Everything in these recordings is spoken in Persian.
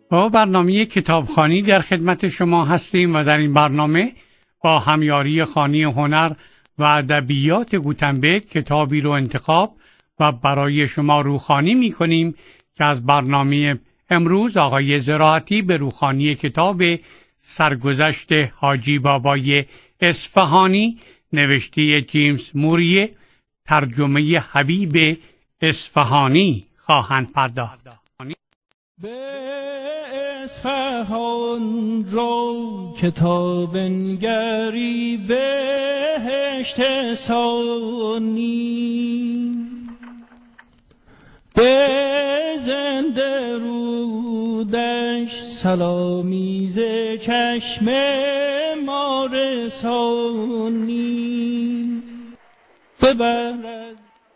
با برنامه کتابخوانی در خدمت شما هستیم و در این برنامه با همیاری خانی هنر و ادبیات گوتنبرگ کتابی رو انتخاب و برای شما روخوانی می کنیم که از برنامه امروز آقای زراعتی به روخوانی کتاب سرگذشت حاجی بابای اصفهانی نوشته جیمز موریه ترجمه حبیب اصفهانی خواهند پرداخت. اصفهان رو کتاب نگری بهشت ثانی به زنده رودش سلامی ز چشم ما رسانی ببرد.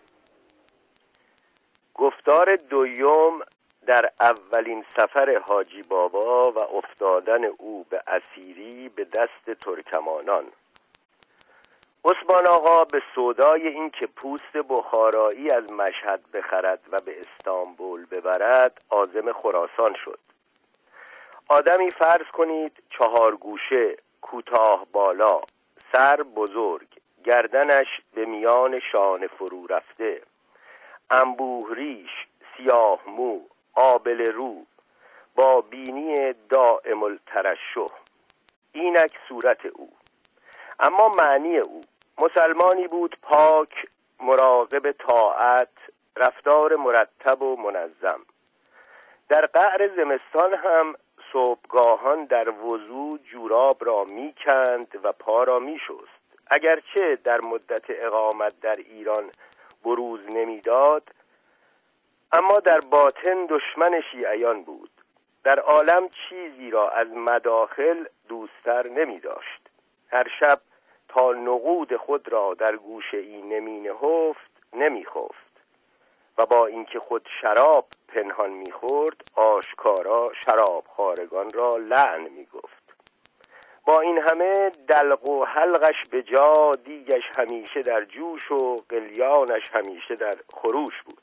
گفتار دوم در اولین سفر حاجی بابا و افتادن او به اسیری به دست ترکمانان. عثمان آقا به سودای این که پوست بخارایی از مشهد بخرد و به استانبول ببرد عازم خراسان شد. آدمی فرض کنید 4 گوشه، کوتاه بالا، سر بزرگ، گردنش به میان شانه فرو رفته، انبوه ریش، سیاه مو، آبل رو، با بینی دائم الترشح. اینک صورت او. اما معنی او مسلمانی بود پاک، مراقب طاعت، رفتار مرتب و منظم. در قعر زمستان هم صبحگاهان در وضو جوراب را میکند و پا را میشست. اگرچه در مدت اقامت در ایران بروز نمیداد، اما در باطن دشمن شیعیان بود. در عالم چیزی را از مداخل دوستر نمی داشت. هر شب تا نقود خود را در گوشه ای نمی نهفت نمی خفت و با اینکه خود شراب پنهان می خورد آشکارا شراب خوارگان را لعن می گفت. با این همه دلق و حلقش به جا، دیگش همیشه در جوش و قلیانش همیشه در خروش بود.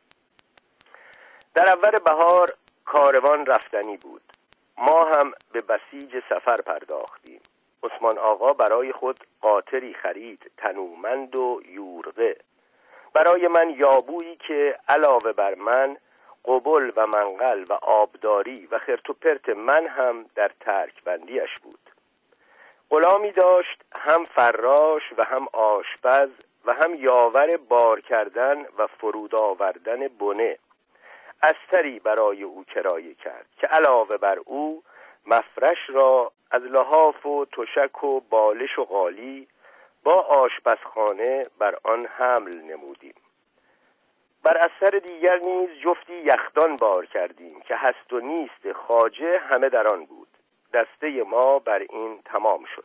در اول بهار کاروان رفتنی بود. ما هم به بسیج سفر پرداختیم. عثمان آقا برای خود قاطری خرید، تنومند و یورغه. برای من یابویی که علاوه بر من قبل و منقل و آبداری و خرت و پرت من هم در ترک بندیش بود. غلامی داشت، هم فراش و هم آشپز و هم یاور بار کردن و فرود آوردن بنه. استری برای او کرایه کرد که علاوه بر او مفرش را از لحاف و تشک و بالش و قالی با آشپزخانه بر آن حمل نمودیم. بر اثر دیگر نیز جفتی یخدان بار کردیم که هست و نیست خواجه همه در آن بود. دسته ما بر این تمام شد.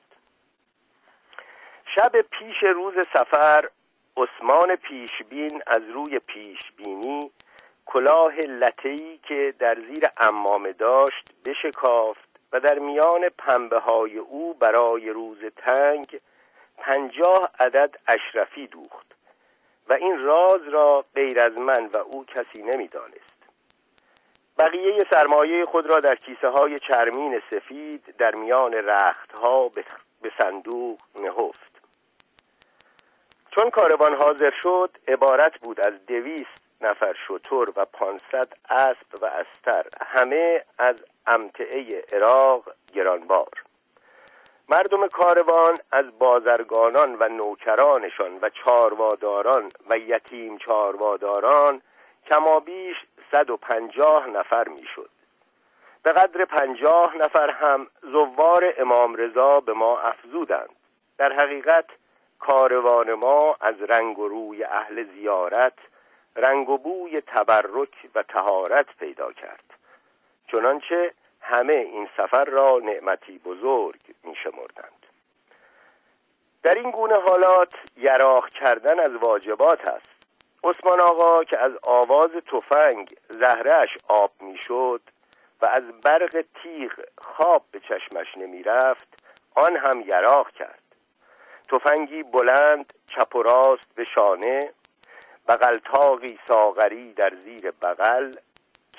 شب پیش روز سفر عثمان پیشبین از روی پیشبینی کلاه لته‌ای که در زیر عمامه داشت بشکافت و در میان پنبه های او برای روز تنگ 50 عدد اشرفی دوخت و این راز را غیر از من و او کسی نمی‌دانست. بقیه سرمایه خود را در کیسه های چرمین سفید در میان رختها به صندوق نهفت. چون کاروان حاضر شد عبارت بود از 200 نفر شتر و 500 اسب و استر، همه از امتعه عراق گرانبار. مردم کاروان از بازرگانان و نوکرانشان و چارواداران و یتیم چارواداران کمابیش 150 نفر میشد. به قدر 50 نفر هم زوار امام رضا به ما افزودند. در حقیقت کاروان ما از رنگ و روی اهل زیارت رنگ و بوی تبرک و طهارت پیدا کرد، چنانچه همه این سفر را نعمتی بزرگ می شمردند. در این گونه حالات یراق کردن از واجبات است. عثمان آقا که از آواز تفنگ زهره‌اش آب می شد و از برق تیغ خواب به چشمش نمی رفت، آن هم یراق کرد. تفنگی بلند چپ و راست به شانه، بغل تاقی ساغری در زیر بغل،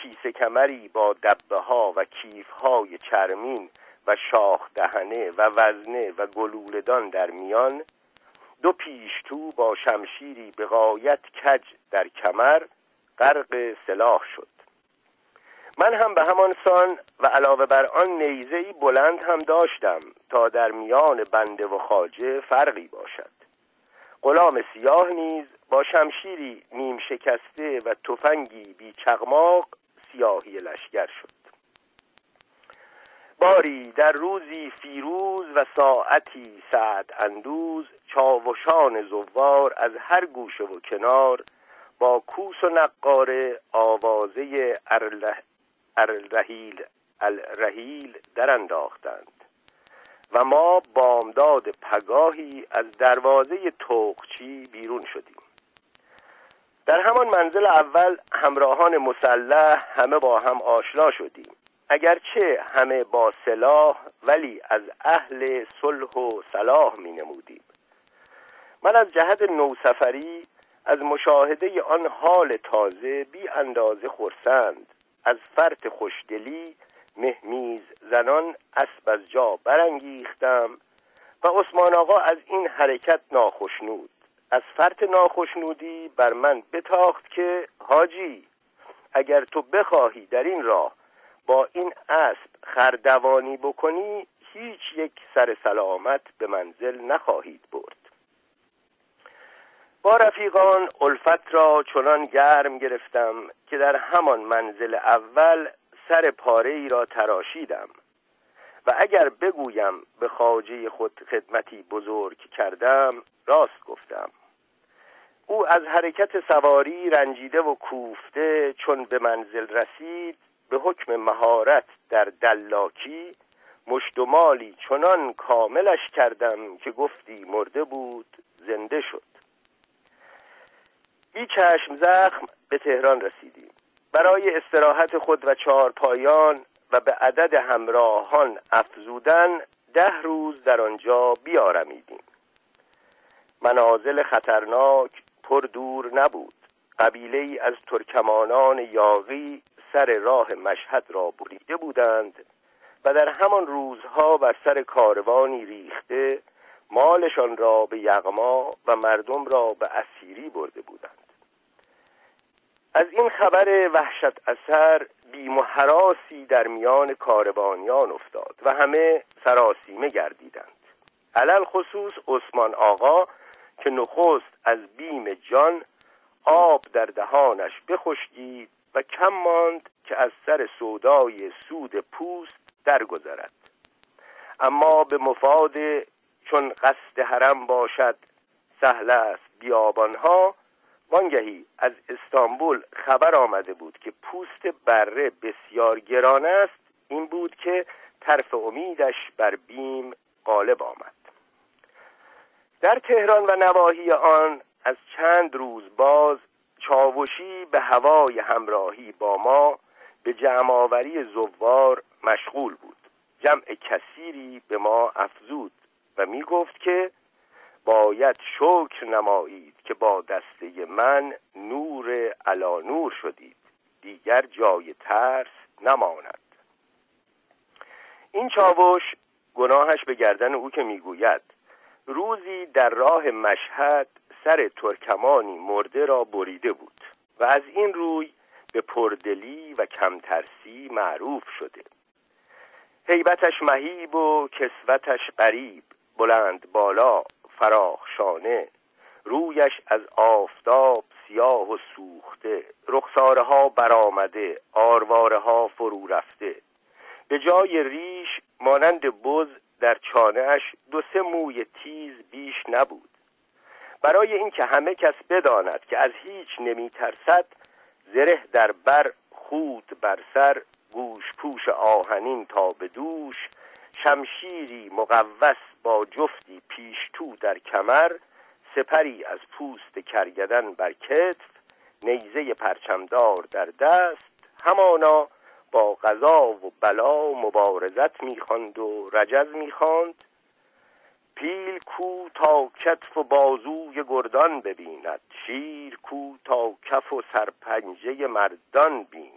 کیسه کمری با دبه ها و کیف های چرمین و شاخ دهنه و وزنه و گلوله‌دان در میان، 2 پیشتو با شمشیری به غایت کج در کمر غرق سلاح شد. من هم به همان سان و علاوه بر آن نیزه‌ای بلند هم داشتم تا در میان بنده و خواجه فرقی باشد. غلام سیاه نیز با شمشیری نیم شکسته و تفنگی بی چقماق سیاهی لشکر شد. باری در روزی فیروز و ساعتی سعد اندوز، چاوشان زوار از هر گوشه و کنار با کوس و نقاره آوازه الرحیل در انداختند و ما بامداد پگاهی از دروازه توقچی بیرون شدیم. در همان منزل اول همراهان مسلح همه با هم آشنا شدیم، اگرچه همه با سلاح ولی از اهل صلح و صلاح می نمودیم. من از جهت نوسفری از مشاهده آن حال تازه بی اندازه خرسند، از فرط خوشدلی مهمیز زنان اسب از جا برانگیختم و عثمان آقا از این حرکت ناخشنود. از فرط ناخشنودی بر من بتاخت که حاجی، اگر تو بخواهی در این راه با این اسب خردوانی بکنی، هیچ یک سر سلامت به منزل نخواهید برد. با رفیقان الفت را چنان گرم گرفتم که در همان منزل اول سر پاره ای را تراشیدم و اگر بگویم به خواجه خود خدمتی بزرگ کردم راست گفتم. او از حرکت سواری رنجیده و کوفته چون به منزل رسید، به حکم مهارت در دلاکی مشت و مالی چنان کاملش کردم که گفتی مرده بود زنده شد. بی چشم زخم به تهران رسیدیم. برای استراحت خود و چهارپایان و به عدد همراهان افزودن 10 روز در آنجا بیارمیدیم. منازل خطرناک پر دور نبود. قبیله‌ای از ترکمانان یاغی سر راه مشهد را بریده بودند و در همان روزها بر سر کاروانی ریخته مالشان را به یغما و مردم را به اسیری برده بودند. از این خبر وحشت اثر بیم و هراسی در میان کاروانیان افتاد و همه سراسیمه گردیدند. علل خصوص عثمان آقا که نخست از بیم جان آب در دهانش بخشکید و کم ماند که از سر سودای سود پوست درگذرد. اما به مفاد چون قصد حرم باشد سهل است بیابانها، وانگهی از استانبول خبر آمده بود که پوست بره بسیار گران است. این بود که طرف امیدش بر بیم غالب آمد. در تهران و نواحی آن از چند روز باز چاوشی به هوای همراهی با ما به جمع‌آوری زوار مشغول بود. جمع کثیری به ما افزود و می گفت که باید شکر نمایید که با دسته من نور علی نور شدید، دیگر جای ترس نماند. این چاوش گناهش به گردن او که میگوید روزی در راه مشهد سر ترکمانی مرده را بریده بود و از این روی به پردلی و کمترسی معروف شده. هیبتش مهیب و کسوتش غریب، بلند بالا فراخ شانه، رویش از آفتاب سیاه و سوخته، رخسارها برآمده، آروارها فرو رفته، به جای ریش مانند بز در چانه‌اش 2-3 موی تیز بیش نبود. برای اینکه همه کس بداند که از هیچ نمی ترسد، زره در بر، خود بر سر، گوش پوش آهنین تا به دوش، شمشیری مقوس با جفتی پیشتو در کمر، سپری از پوست کرگدن بر کتف، نیزه پرچمدار در دست، همانا با قضا و بلا مبارزت می‌خواند و رجز می‌خواند. پیل کو تا کتف و بازوی گردان ببیند، شیر کو تا کف و سرپنجه مردان بیند،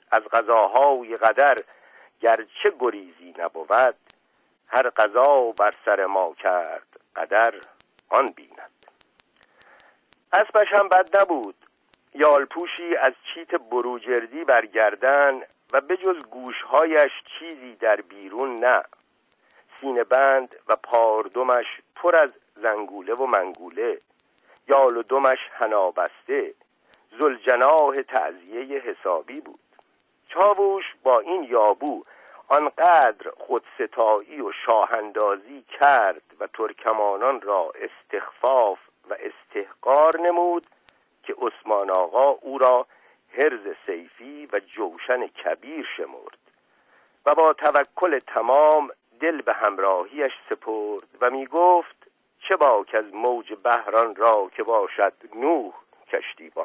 از قضاهای قدر گرچه گریزی نبود، هر قضا بر سر ما کرد قدر آن بیند. اسبش هم بد نبود، یالپوشی از چیت بروجردی بر گردن و به جز گوشهایش چیزی در بیرون نه، سینه بند و پاردمش پر از زنگوله و منگوله، یال و دمش حنا بسته، ذوالجناح تعزیه حسابی بود. چاووش با این یابو آنقدر خودستایی و شاهندازی کرد و ترکمانان را استخفاف و استحقار نمود که عثمان آقا او را هرز سیفی و جوشن کبیر شمرد و با توکل تمام دل به همراهیش سپرد و می گفت چه باک از موج بحران را که باشد نوح کشتیبان.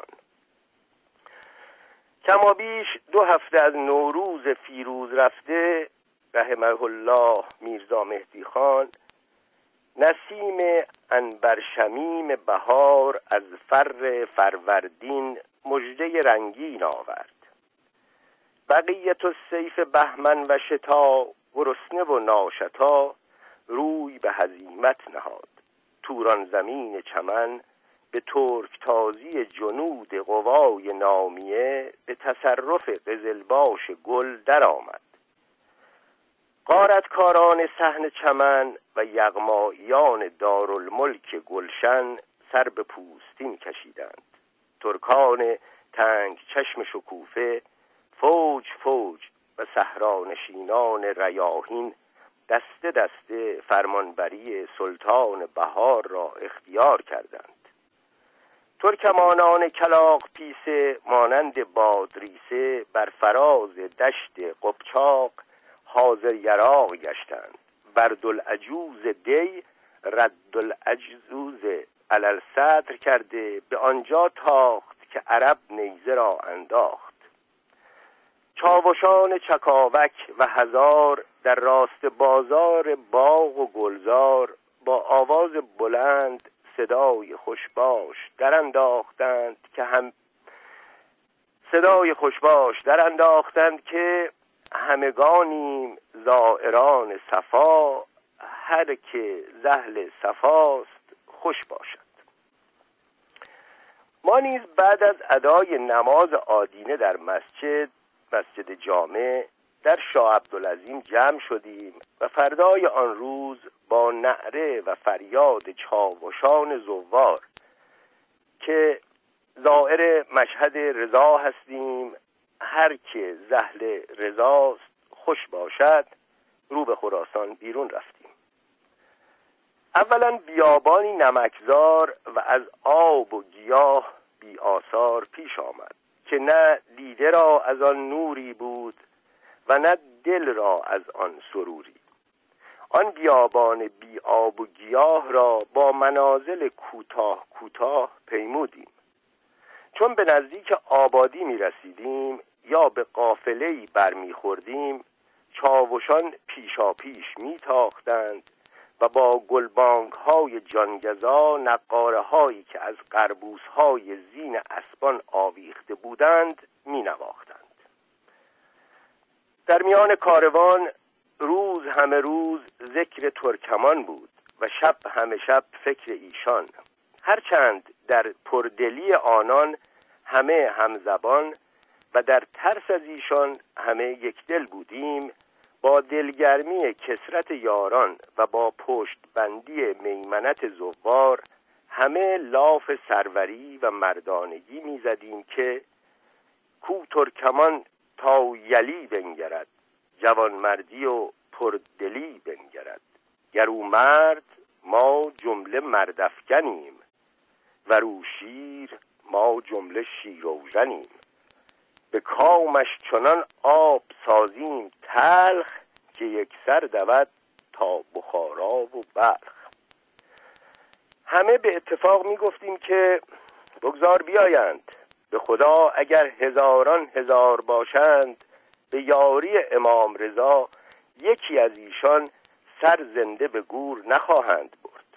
کمابیش 2 هفته از نوروز فیروز رفته رحمه الله میرزا مهدی خان نسیم عنبرشمیم بهار از فروردین مژده رنگین آورد. بقیت الصیف بهمن و شتا، گرسنه و ناشتا روی به هزیمت نهاد. توران زمین چمن به ترکتازی جنود قوای نامیه به تصرف قزلباش گل در آمد. غارتکاران صحن چمن و یغماییان دارالملک گلشن سر به پوستین کشیدند. ترکان تنگ چشم شکوفه فوج فوج و صحرانشینان ریاحین دسته دسته فرمانبری سلطان بهار را اختیار کردند. ترکمانان کلاغ پیسه مانند بادریسه بر فراز دشت قبچاق حاضر یراق گشتند. بردالعجوز دی ردالعجوز علل صدر کرده به آنجا تاخت که عرب نیزه را انداخت. چاوشان چکاوک و هزار در راست بازار باغ و گلزار با آواز بلند صدای خوشباش در انداختند که همگانیم زائران صفا، هر که زهل صفاست خوش باشد. ما نیز بعد از ادای نماز آدینه در مسجد جامع در شاه عبدالعظیم جمع شدیم و فردای آن روز با نعره و فریاد چاوشان زوار که زائر مشهد رضا هستیم، هر که زهل رضاست خوش باشد، رو به خراسان بیرون رفتیم. اولا بیابانی نمکزار و از آب و گیاه بی آثار پیش آمد که نه دیده را از آن نوری بود و نه دل را از آن سروری. آن بیابان بی آب و گیاه را با منازل کوتاه کوتاه پیمودیم. چون به نزدیک آبادی می رسیدیم یا به قافله‌ای برمی خوردیم، چاوشان پیشا پیش می تاختند و با گلبانگ های جانگزا نقاره هایی که از قربوس های زین اسبان آویخته بودند می نواختند. در میان کاروان روز همه روز ذکر ترکمان بود و شب همه شب فکر ایشان، هرچند در پردلی آنان همه همزبان و در ترس از ایشان همه یک دل بودیم. با دلگرمی کثرت یاران و با پشت بندی میمنت زوار همه لاف سروری و مردانگی می زدیم که کو ترکمان تا یلی بنگرد، جوان مردی و پردلی بنگرد. گر او مرد ما جمله مردافکنیم، ورو شیر ما جمله شیروژنیم. به کامش چنان آب سازیم تلخ، که یک سر دود تا بخارا و بلخ. همه به اتفاق می گفتیم که بگذار بیایند، به خدا اگر هزاران هزار باشند به یاری امام رضا یکی از ایشان سر زنده به گور نخواهند برد.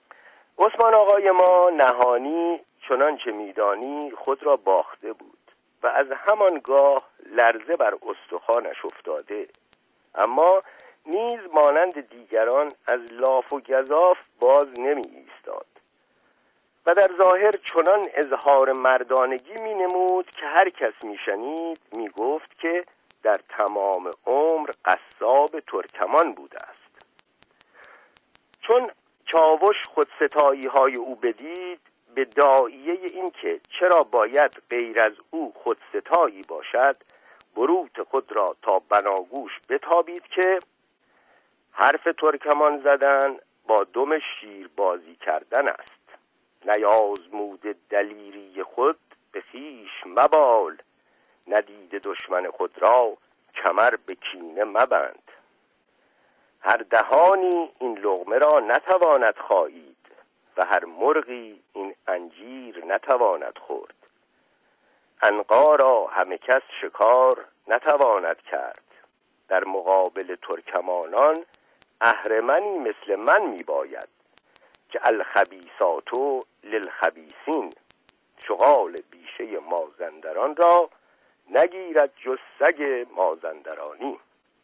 عثمان آقای ما نهانی چنانچه میدانی خود را باخته بود. و از همانگاه لرزه بر استخوانش افتاده، اما نیز مانند دیگران از لاف و گزاف باز نمی ایستاد و در ظاهر چنان اظهار مردانگی می نمود که هر کس می شنید می گفت که در تمام عمر قصاب ترکمان بوده است. چون چاوش خودستایی های او بدید، به داعیه این که چرا باید غیر از او خودستایی باشد بروت خود را تا بناگوش بتابید که حرف ترکمان زدن با دم شیر بازی کردن است. نیازمود دلیری خود به خویش مبال، ندید دشمن خود را کمر به کینه مبند. هر دهانی این لقمه را نتواند خایید و هر مرغی این انجیر نتواند خورد. عنقا را همه کس شکار نتواند کرد. در مقابل ترکمانان اهرمنی مثل من می باید که الخبیثات للخبیثین، شغال بیشه مازندران را نگیرد جز سگ مازندرانی.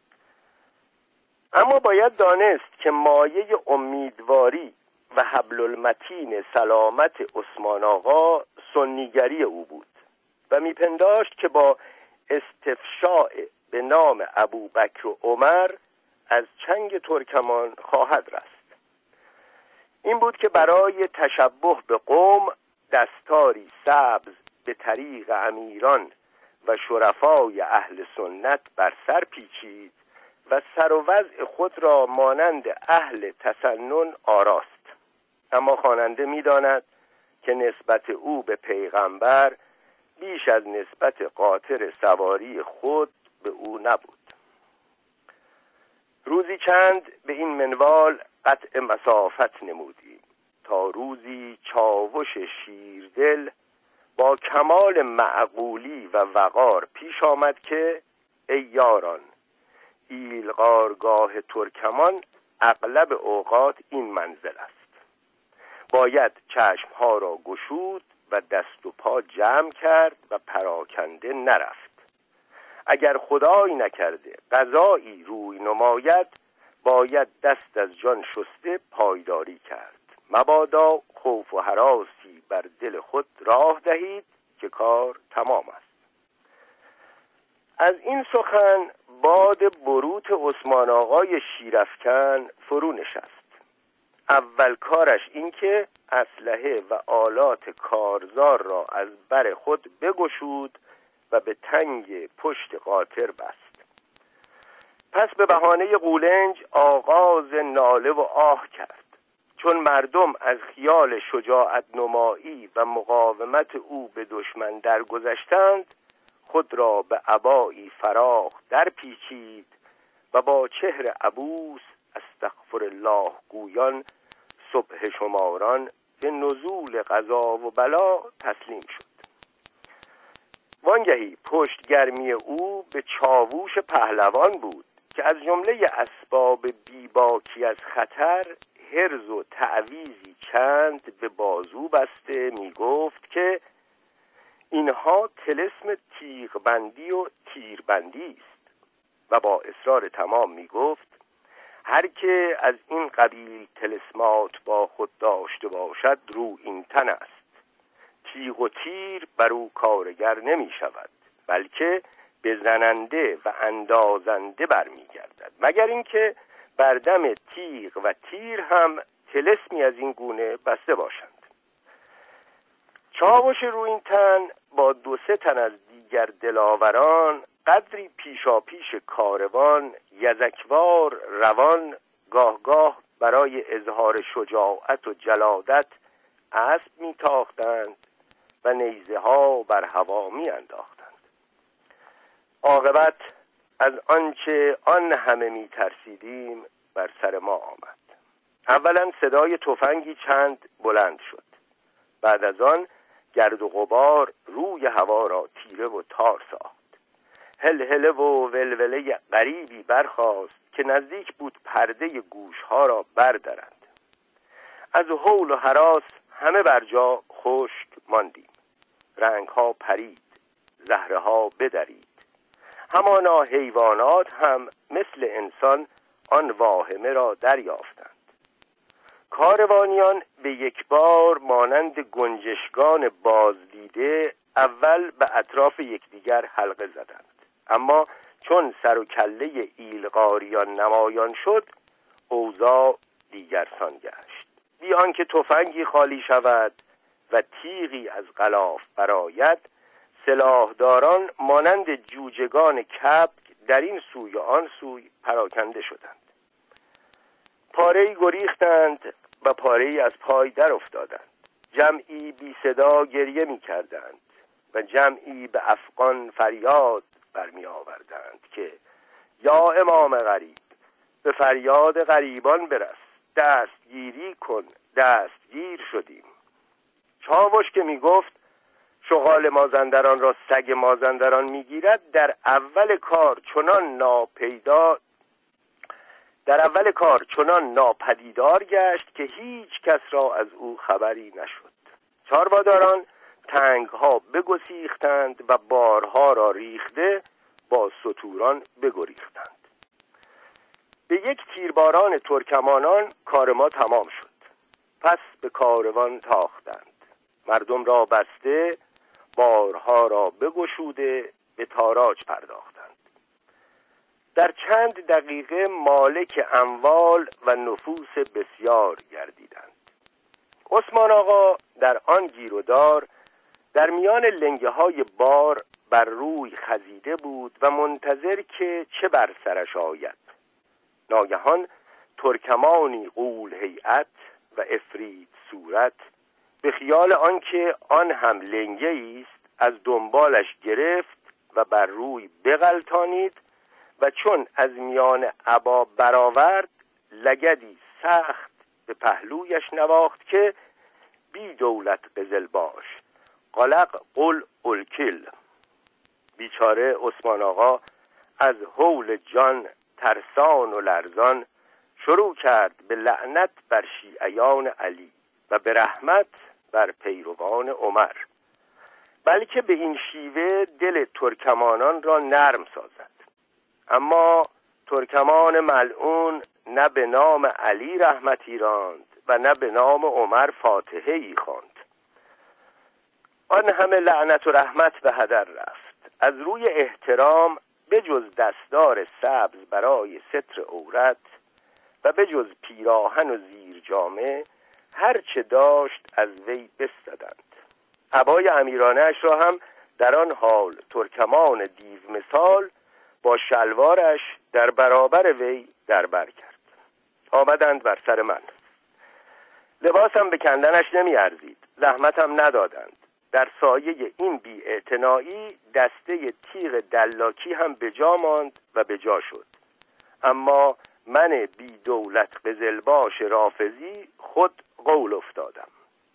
اما باید دانست که مایه امیدواری و حبل المتین سلامت عثمان آقا سنیگری او بود و میپنداشت که با استفشاء به نام ابوبکر و عمر از چنگ ترکمان خواهد رست. این بود که برای تشبه به قوم دستاری سبز به طریق امیران و شرفای اهل سنت بر سر پیچید و سر و وضع خود را مانند اهل تسنن آراست. اما خواننده می‌داند که نسبت او به پیغمبر بیش از نسبت قاطر سواری خود به او نبود. روزی چند به این منوال قطع مسافت نمودیم تا روزی چاوش شیردل با کمال معقولی و وقار پیش آمد که ای یاران، ایلغارگاه ترکمان اغلب اوقات این منزل است. باید چشمها را گشود و دست و پا جمع کرد و پراکنده نرفت. اگر خدای نکرده قضایی روی نماید، باید دست از جان شسته پایداری کرد. مبادا خوف و هراسی بر دل خود راه دهید که کار تمام است. از این سخن باد بروت عثمان آقای شیرافکن فرو نشست. اول کارش این که اسلحه و آلات کارزار را از بر خود بگشود و به تنگ پشت قاطر بست. پس به بهانه قولنج آغاز ناله و آه کرد. چون مردم از خیال شجاعت نمایی و مقاومت او به دشمن درگذشتند، خود را به عبایی فراخ در پیچید و با چهر عبوس استغفر الله گویان صبح شماران به نزول قضا و بلا تسلیم شد. وانگهی پشتگرمی او به چاووش پهلوان بود که از جمله اسباب بیباکی از خطر هرز و تعویزی چند به بازو بسته می گفت که اینها طلسم تیغبندی و تیربندی است و با اصرار تمام می گفت هر که از این قبیل طلسمات با خود داشته باشد رو این تن است. تیغ و تیر بر او کارگر نمی شود، بلکه بزننده و اندازنده برمی گردد، مگر اینکه بر دم تیغ و تیر هم طلسمی از این گونه بسته باشند. چاوش رویینتن با 2-3 تن از دیگر دلاوران قدری پیشاپیش کاروان یزکوار روان گاه برای اظهار شجاعت و جلادت اسب میتاختند و نیزه ها بر هوا میانداختند. عاقبت از آنچه آن همه میترسیدیم بر سر ما آمد. اولا صدای تفنگی چند بلند شد. بعد از آن گرد و غبار روی هوا را تیره و تار ساخت. هلهله و ولوله غریبی برخاست که نزدیک بود پرده گوشها را بردرند. از هول و هراس همه بر جا خشک ماندیم. رنگها پرید، زهره‌ها بدرید. همانا حیوانات هم مثل انسان آن واهمه را دریافتند. کاروانیان به یک بار مانند گنجشگان بازدیده اول به اطراف یکدیگر حلقه زدند، اما چون سر و کله ایلغاریان نمایان شد اوضاع دیگرسان گشت. بی آنکه تفنگی خالی شود و تیغی از غلاف برآید، سلاحداران مانند جوجگان کبک در این سوی و آن سوی پراکنده شدند. پاره‌ای گریختند و پاره‌ای از پای در افتادند. جمعی بی صدا گریه می کردند و جمعی به افغان فریاد برمی آوردند که یا امام غریب، به فریاد غریبان برس، دستگیری کن، دستگیر شدیم. چاوش که می گفت شغال مازندران را سگ مازندران می گیرد، در اول کار چنان ناپدیدار گشت که هیچ کس را از او خبری نشد. چارباداران تنگها بگسیختند و بارها را ریخته با ستوران بگریختند. به یک تیرباران ترکمانان کار ما تمام شد. پس به کاروان تاختند. مردم را بسته، بارها را بگشوده به تاراج پرداختند. در چند دقیقه مالک اموال و نفوس بسیار گردیدند. عثمان آقا در آن گیرودار در میان لنگه های بار بر روی خزیده بود و منتظر که چه بر سرش آید. ناگهان ترکمانی غول هیئت و عفریت صورت به خیال آنکه آن هم لنگه است از دنبالش گرفت و بر روی بغلتانید و چون از میان عبا برآورد لگدی سخت به پهلویش نواخت که بی دولت قزل باش، قلق قل الکل. بیچاره عثمان آقا از هول جان ترسان و لرزان شروع کرد به لعنت بر شیعیان علی و به رحمت بر پیروان عمر، بلکه به این شیوه دل ترکمانان را نرم سازد. اما ترکمان ملعون نه به نام علی رحمتی راند و نه به نام عمر فاتحه‌ای خواند. آن همه لعنت و رحمت به هدر رفت. از روی احترام به جز دستار سبز برای ستر عورت و به جز پیراهن و زیر جامه هر چه داشت از وی بستدند. عبای امیرانش را هم در آن حال ترکمان دیو مثال با شلوارش در برابر وی دربر کرد. آمدند بر سر من. لباسم به کندنش نمی ارزید، زحمتم ندادند. در سایه این بی‌اعتنایی دسته تیغ دلاکی هم به جا ماند و به جا شد. اما من بی دولت قزلباش رافضی خود قول افتادم.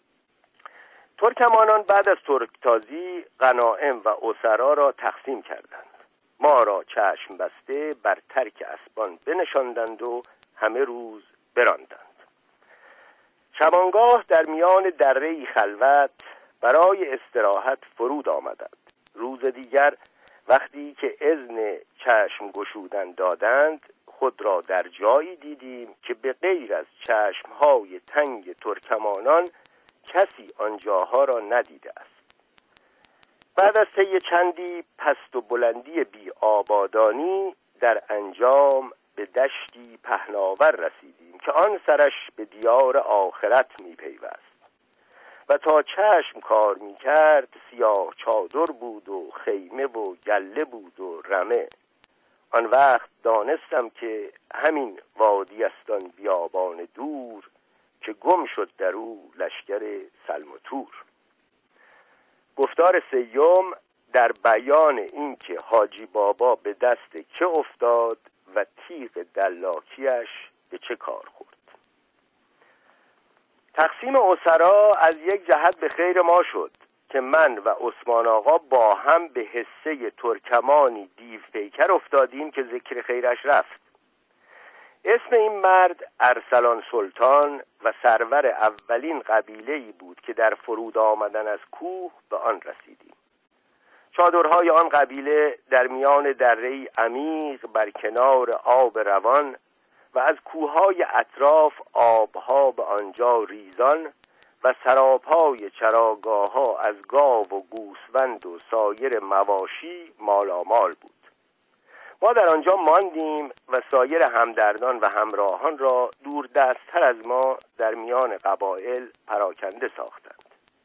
ترکمانان بعد از ترکتازی غنایم و اسرا را تقسیم کردند. ما را چشم بسته بر ترک اسبان بنشاندند و همه روز براندند. شبانگاه در میان دره‌ای خلوت برای استراحت فرود آمدند. روز دیگر وقتی که اذن چشم گشودن دادند خود را در جایی دیدیم که به غیر از چشمهای تنگ ترکمانان کسی آنجاها را ندیده است. بعد از طی چندی پست و بلندی بی آبادانی در انجام به دشتی پهناور رسیدیم که آن سرش به دیار آخرت می پیوست و تا چشم کار می کرد سیاه چادر بود و خیمه و گله بود و رمه. آن وقت دانستم که همین وادی است آن بیابان دور که گم شد در او لشکر سلم و تور. گفتار سیوم در بیان این که حاجی بابا به دست که افتاد و تیغ دلاکیش به چه کار خورد. تقسیم اسرا از یک جهت به خیر ما شد که من و عثمان آقا با هم به حصه ترکمانی دیو پیکر افتادیم که ذکر خیرش رفت. اسم این مرد ارسلان سلطان و سرور اولین قبیله‌ای بود که در فرود آمدن از کوه به آن رسیدیم. چادرهای آن قبیله در میان دره‌ای عمیق بر کنار آب روان و از کوههای اطراف آبها به آنجا ریزان و سراپای چراگاه‌ها از گاو و گوسفند و سایر مواشی مالامال بود. ما در آنجا ماندیم و سایر همدردان و همراهان را دور دست‌تر از ما در میان قبایل پراکنده ساختند.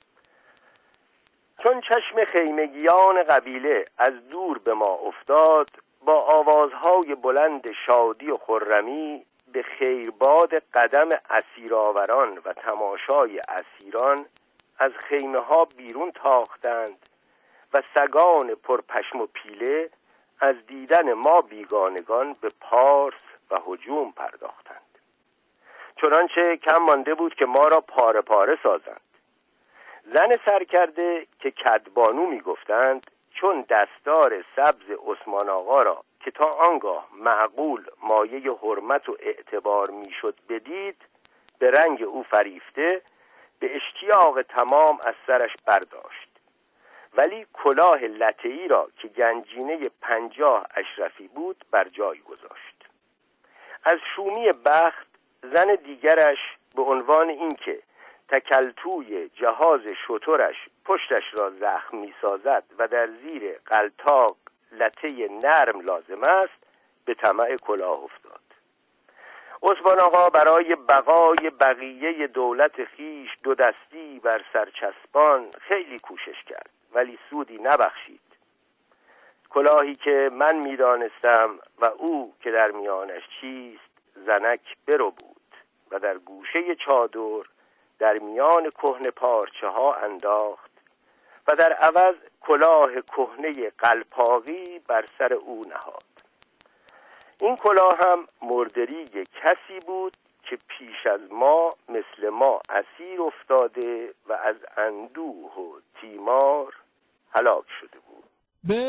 چون چشم خیمگیان قبیله از دور به ما افتاد، با آوازهای بلند شادی و خرمی به خیرباد قدم اسیرآوران و تماشای اسیران از خیمه ها بیرون تاختند و سگان پرپشم و پیله از دیدن ما بیگانگان به پارس و هجوم پرداختند. چنانچه کم مانده بود که ما را پاره پاره سازند. زن سرکرده که کدبانو می گفتند، چون دستار سبز عثمان آقا را که تا آنگاه معقول مایه حرمت و اعتبار می شد بدید، به رنگ او فریفته به اشتیاق تمام از سرش برداشت، ولی کلاه لته‌ای را که گنجینه 50 اشرفی بود بر جای گذاشت. از شومی بخت زن دیگرش به عنوان اینکه تکلتوی جهاز شترش پشتش را زخم می سازد و در زیر قلتاق لته نرم لازم است، به طمع کلاه افتاد. عثمان آقا برای بقای بقیه دولت خیش دو دستی بر سرچسبان خیلی کوشش کرد، ولی سودی نبخشید. کلاهی که من می دانستم و او که در میانش چیست زنک برو بود و در گوشه چادر در میان کهنه پارچه ها انداخت و در عوض کلاه کهنه قلپاقی بر سر او نهاد. این کلاه هم مردری کسی بود که پیش از ما مثل ما اسیر افتاده و از اندوه و تیمار هلاک شده بود. به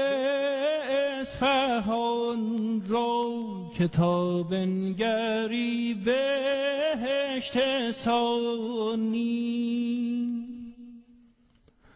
اصفهان رو کتاب نگری بهشت ثانی،